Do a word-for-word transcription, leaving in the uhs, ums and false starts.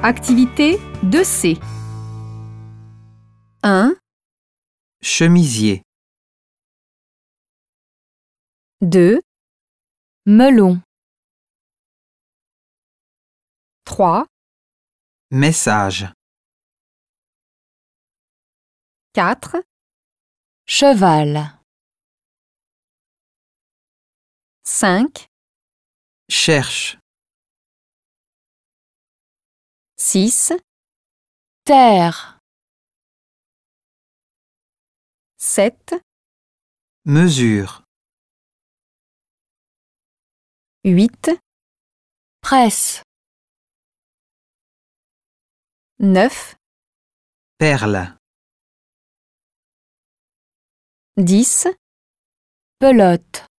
Activité deux C. un, Chemisier. deux, melon. trois, Message. quatre, cheval. cinq, Cherche. six, terre. sept, Mesure. huit, presse. neuf, Perle. dix, pelote.